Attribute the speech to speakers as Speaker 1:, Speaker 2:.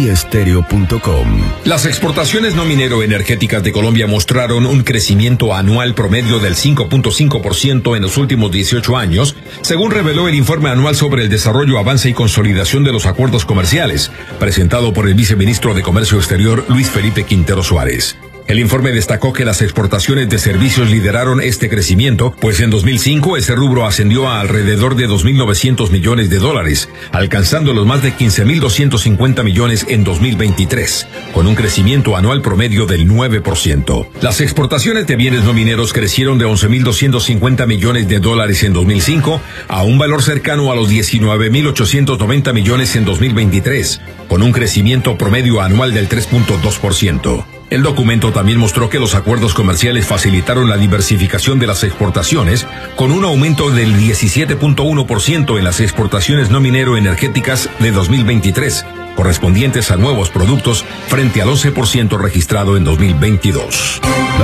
Speaker 1: omniastereo.com.
Speaker 2: Las exportaciones no minero-energéticas de Colombia mostraron un crecimiento anual promedio del 5.5% en los últimos 18 años, según reveló el informe anual sobre el desarrollo, avance y consolidación de los acuerdos comerciales, presentado por el viceministro de Comercio Exterior, Luis Felipe Quintero Suárez. El informe destacó que las exportaciones de servicios lideraron este crecimiento, pues en 2005 ese rubro ascendió a alrededor de 2.900 millones de dólares, alcanzando los más de 15.250 millones en 2023, con un crecimiento anual promedio del 9%. Las exportaciones de bienes no mineros crecieron de 11.250 millones de dólares en 2005 a un valor cercano a los 19.890 millones en 2023, con un crecimiento promedio anual del 3.2%. El documento también mostró que los acuerdos comerciales facilitaron la diversificación de las exportaciones, con un aumento del 17.1% en las exportaciones no minero-energéticas de 2023, correspondientes a nuevos productos, frente al 11% registrado en 2022.